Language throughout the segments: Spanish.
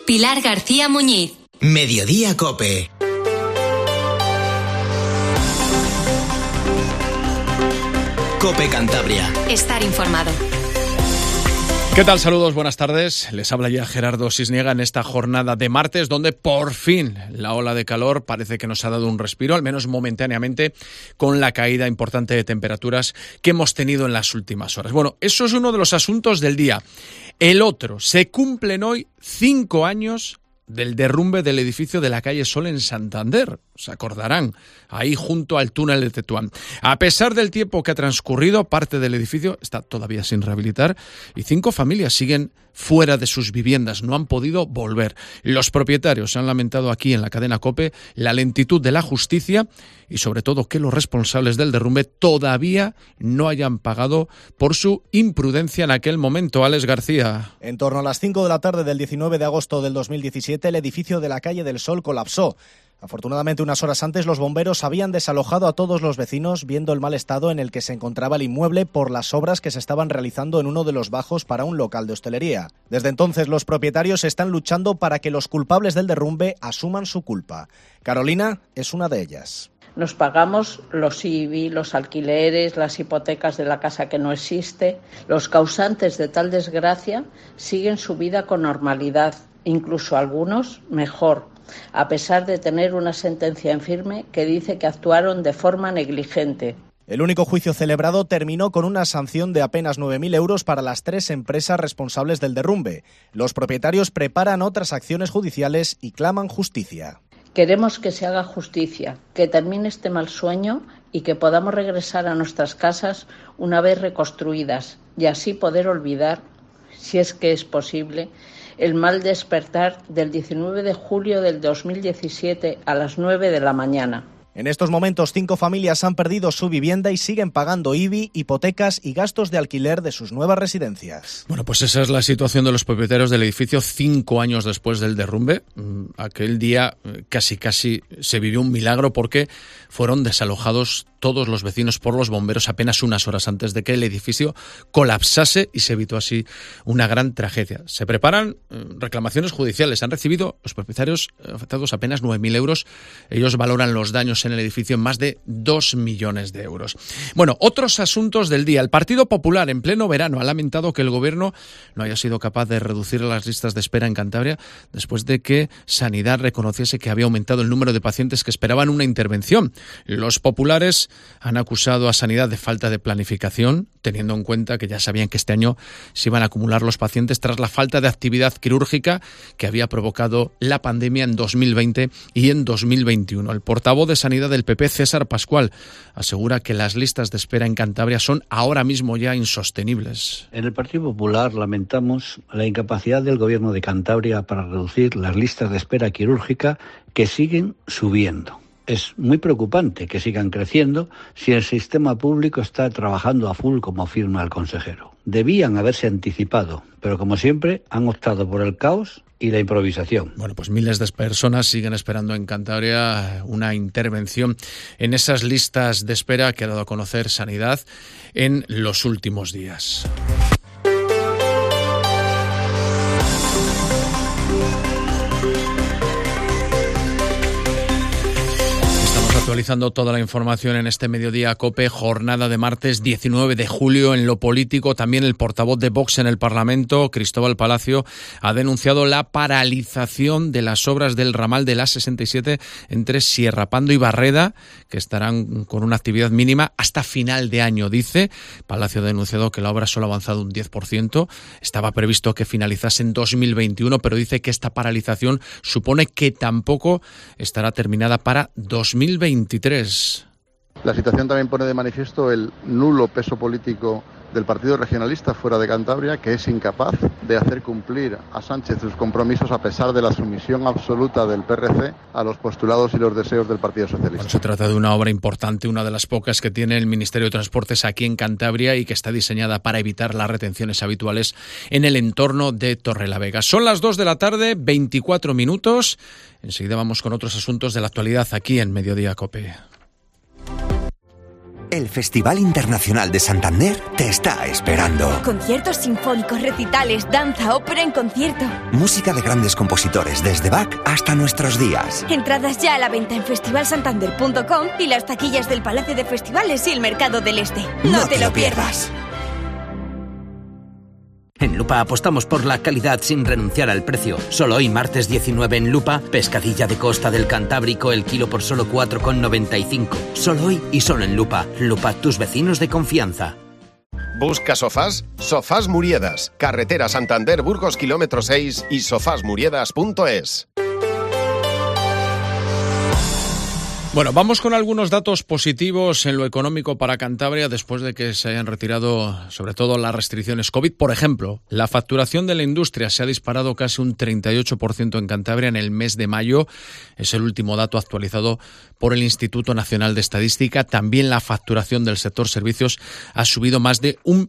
Pilar García Muñiz. Mediodía COPE. COPE Cantabria. Estar informado. ¿Qué tal? Saludos, buenas tardes. Les habla ya Gerardo Sisniega en esta jornada de martes, donde por fin la ola de calor parece que nos ha dado un respiro, al menos momentáneamente, con la caída importante de temperaturas que hemos tenido en las últimas horas. Bueno, eso es uno de los asuntos del día. El otro, se cumplen hoy 5 años del derrumbe del edificio de la calle Sol en Santander. Se acordarán, ahí junto al túnel de Tetuán. A pesar del tiempo que ha transcurrido, parte del edificio está todavía sin rehabilitar y 5 familias siguen fuera de sus viviendas, no han podido volver. Los propietarios han lamentado aquí en la cadena COPE la lentitud de la justicia y sobre todo que los responsables del derrumbe todavía no hayan pagado por su imprudencia en aquel momento. Alex García. En torno a las 5 de la tarde del 19 de agosto del 2017, el edificio de la calle del Sol colapsó. Afortunadamente, unas horas antes, los bomberos habían desalojado a todos los vecinos, viendo el mal estado en el que se encontraba el inmueble por las obras que se estaban realizando en uno de los bajos para un local de hostelería. Desde entonces, los propietarios están luchando para que los culpables del derrumbe asuman su culpa. Carolina es una de ellas. Nos pagamos los IBI, los alquileres, las hipotecas de la casa que no existe. Los causantes de tal desgracia siguen su vida con normalidad, incluso algunos mejor, a pesar de tener una sentencia en firme que dice que actuaron de forma negligente. El único juicio celebrado terminó con una sanción de apenas 9.000 euros para las 3 empresas responsables del derrumbe. Los propietarios preparan otras acciones judiciales y claman justicia. Queremos que se haga justicia, que termine este mal sueño y que podamos regresar a nuestras casas una vez reconstruidas y así poder olvidar, si es que es posible, el mal despertar del 19 de julio del 2017 a las 9 de la mañana. En estos momentos, 5 familias han perdido su vivienda y siguen pagando IBI, hipotecas y gastos de alquiler de sus nuevas residencias. Bueno, pues esa es la situación de los propietarios del edificio 5 años después del derrumbe. Aquel día casi se vivió un milagro porque fueron desalojados todos los vecinos por los bomberos apenas unas horas antes de que el edificio colapsase y se evitó así una gran tragedia. Se preparan reclamaciones judiciales. Han recibido los propietarios afectados apenas 9.000 euros. Ellos valoran los daños en el edificio en más de 2 millones de euros. Bueno, otros asuntos del día. El Partido Popular en pleno verano ha lamentado que el gobierno no haya sido capaz de reducir las listas de espera en Cantabria después de que Sanidad reconociese que había aumentado el número de pacientes que esperaban una intervención. Los populares han acusado a Sanidad de falta de planificación, teniendo en cuenta que ya sabían que este año se iban a acumular los pacientes tras la falta de actividad quirúrgica que había provocado la pandemia en 2020 y en 2021. El portavoz de Sanidad del PP, César Pascual, asegura que las listas de espera en Cantabria son ahora mismo ya insostenibles. En el Partido Popular lamentamos la incapacidad del Gobierno de Cantabria para reducir las listas de espera quirúrgica que siguen subiendo. Es muy preocupante que sigan creciendo si el sistema público está trabajando a full, como afirma el consejero. Debían haberse anticipado, pero como siempre han optado por el caos y la improvisación. Bueno, pues miles de personas siguen esperando en Cantabria una intervención en esas listas de espera que ha dado a conocer Sanidad en los últimos días. Actualizando toda la información en este mediodía COPE, jornada de martes 19 de julio. En lo político, también el portavoz de Vox en el Parlamento, Cristóbal Palacio, ha denunciado la paralización de las obras del ramal de la 67 entre Sierrapando y Barreda, que estarán con una actividad mínima hasta final de año, dice. Palacio ha denunciado que la obra solo ha avanzado un 10%. Estaba previsto que finalizase en 2021, pero dice que esta paralización supone que tampoco estará terminada para 2023. La situación también pone de manifiesto el nulo peso político del Partido Regionalista fuera de Cantabria, que es incapaz de hacer cumplir a Sánchez sus compromisos a pesar de la sumisión absoluta del PRC a los postulados y los deseos del Partido Socialista. Bueno, se trata de una obra importante, una de las pocas que tiene el Ministerio de Transportes aquí en Cantabria y que está diseñada para evitar las retenciones habituales en el entorno de Torrelavega. Son las 2 de la tarde, 24 minutos. Enseguida vamos con otros asuntos de la actualidad aquí en Mediodía COPE. El Festival Internacional de Santander te está esperando. Conciertos sinfónicos, recitales, danza, ópera en concierto. Música de grandes compositores desde Bach hasta nuestros días. Entradas ya a la venta en festivalsantander.com y las taquillas del Palacio de Festivales y el Mercado del Este. No te lo pierdas. En Lupa apostamos por la calidad sin renunciar al precio. Solo hoy, martes 19 en Lupa, pescadilla de costa del Cantábrico, el kilo por solo 4,95. Solo hoy y solo en Lupa. Lupa, tus vecinos de confianza. ¿Busca sofás? Sofás Muriedas. Carretera Santander, Burgos, kilómetro 6 y sofasmuriedas.es. Bueno, vamos con algunos datos positivos en lo económico para Cantabria después de que se hayan retirado sobre todo las restricciones COVID. Por ejemplo, la facturación de la industria se ha disparado casi un 38% en Cantabria en el mes de mayo. Es el último dato actualizado por el Instituto Nacional de Estadística. También la facturación del sector servicios ha subido más de un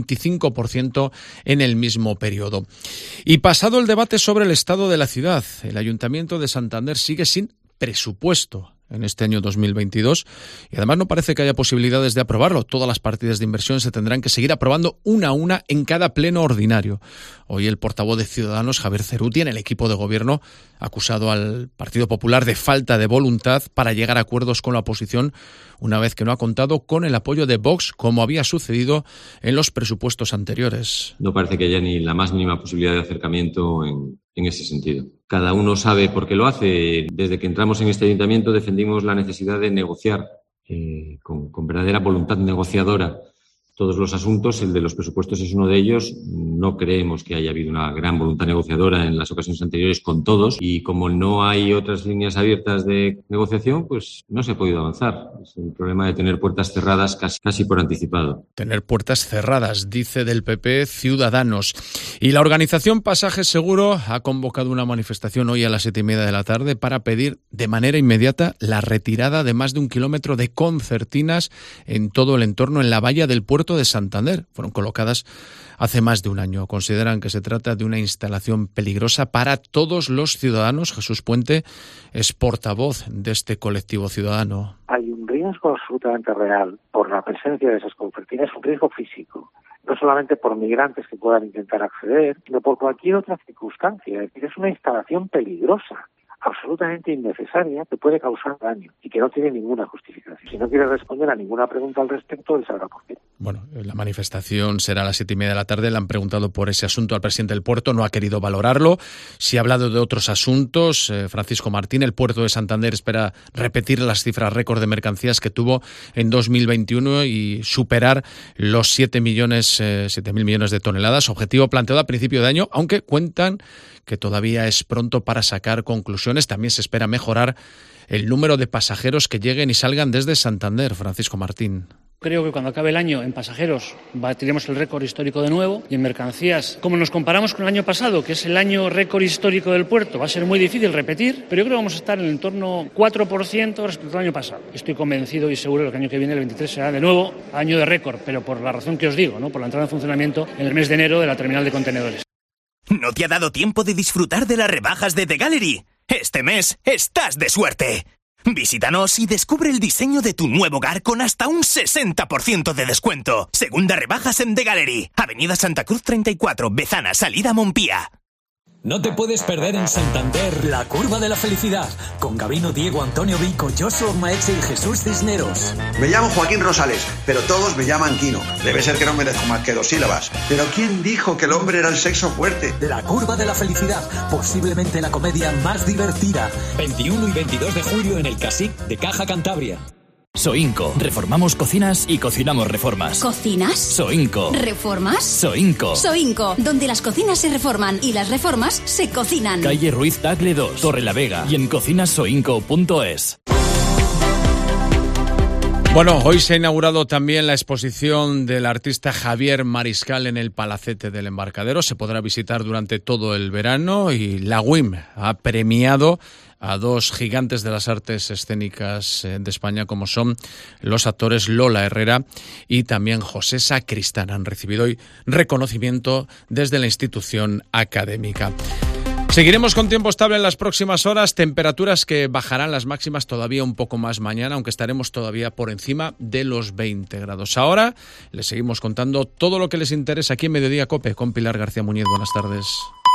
25% en el mismo periodo. Y pasado el debate sobre el estado de la ciudad, el Ayuntamiento de Santander sigue sin presupuesto en este año 2022 y además no parece que haya posibilidades de aprobarlo. Todas las partidas de inversión se tendrán que seguir aprobando una a una en cada pleno ordinario. Hoy el portavoz de Ciudadanos, Javier Cerruti, en el equipo de gobierno, ha acusado al Partido Popular de falta de voluntad para llegar a acuerdos con la oposición una vez que no ha contado con el apoyo de Vox, como había sucedido en los presupuestos anteriores. No parece que haya ni la más mínima posibilidad de acercamiento en ese sentido. Cada uno sabe por qué lo hace. Desde que entramos en este ayuntamiento defendimos la necesidad de negociar con verdadera voluntad negociadora todos los asuntos. El de los presupuestos es uno de ellos. No creemos que haya habido una gran voluntad negociadora en las ocasiones anteriores con todos y como no hay otras líneas abiertas de negociación, pues no se ha podido avanzar. Es el problema de tener puertas cerradas casi por anticipado. Tener puertas cerradas, dice del PP Ciudadanos. Y la organización Pasaje Seguro ha convocado una manifestación hoy a las 7:30 de la tarde para pedir de manera inmediata la retirada de más de 1 kilómetro de concertinas en todo el entorno en la valla del puerto de Santander. Fueron colocadas hace más de un año. Consideran que se trata de una instalación peligrosa para todos los ciudadanos. Jesús Puente es portavoz de este colectivo ciudadano. Hay un riesgo absolutamente real por la presencia de esas concertinas, un riesgo físico. No solamente por migrantes que puedan intentar acceder, sino por cualquier otra circunstancia. Es decir, es una instalación peligrosa, absolutamente innecesaria, que puede causar daño y que no tiene ninguna justificación. Si no quiere responder a ninguna pregunta al respecto, él sabrá por qué. Bueno, la manifestación será a las 7:30 de la tarde. Le han preguntado por ese asunto al presidente del puerto, no ha querido valorarlo. Sí ha hablado de otros asuntos. Francisco Martín, el puerto de Santander espera repetir las cifras récord de mercancías que tuvo en 2021 y superar los 7.000 millones de toneladas, objetivo planteado a principio de año, aunque cuentan que todavía es pronto para sacar conclusiones. También se espera mejorar el número de pasajeros que lleguen y salgan desde Santander. Francisco Martín. Creo que cuando acabe el año en pasajeros batiremos el récord histórico de nuevo y en mercancías, como nos comparamos con el año pasado, que es el año récord histórico del puerto, va a ser muy difícil repetir, pero yo creo que vamos a estar en el entorno 4% respecto al año pasado. Estoy convencido y seguro que el año que viene, el 23, será de nuevo año de récord, pero por la razón que os digo, ¿no? Por la entrada en funcionamiento en el mes de enero de la terminal de contenedores. ¿No te ha dado tiempo de disfrutar de las rebajas de The Gallery? Este mes estás de suerte. Visítanos y descubre el diseño de tu nuevo hogar con hasta un 60% de descuento. Segunda rebajas en The Gallery. Avenida Santa Cruz 34, Bezana, salida Montpía. No te puedes perder en Santander la curva de la felicidad con Gabino, Diego, Antonio Vico, Joshua Maeche y Jesús Cisneros. Me llamo Joaquín Rosales, pero todos me llaman Quino. Debe ser que no merezco más que 2 sílabas. Pero ¿quién dijo que el hombre era el sexo fuerte? La curva de la felicidad, posiblemente la comedia más divertida. 21 y 22 de julio en el Casic de Caja Cantabria. Soinco. Reformamos cocinas y cocinamos reformas. ¿Cocinas? Soinco. ¿Reformas? Soinco. Soinco, donde las cocinas se reforman y las reformas se cocinan. Calle Ruiz Tagle 2, Torrelavega y en cocinasoinco.es. Bueno, hoy se ha inaugurado también la exposición del artista Javier Mariscal en el Palacete del Embarcadero. Se podrá visitar durante todo el verano y la UIM ha premiado a 2 gigantes de las artes escénicas de España, como son los actores Lola Herrera y también José Sacristán. Han recibido hoy reconocimiento desde la institución académica. Seguiremos con tiempo estable en las próximas horas, temperaturas que bajarán las máximas todavía un poco más mañana, aunque estaremos todavía por encima de los 20 grados. Ahora les seguimos contando todo lo que les interesa aquí en Mediodía COPE con Pilar García Muñiz. Buenas tardes.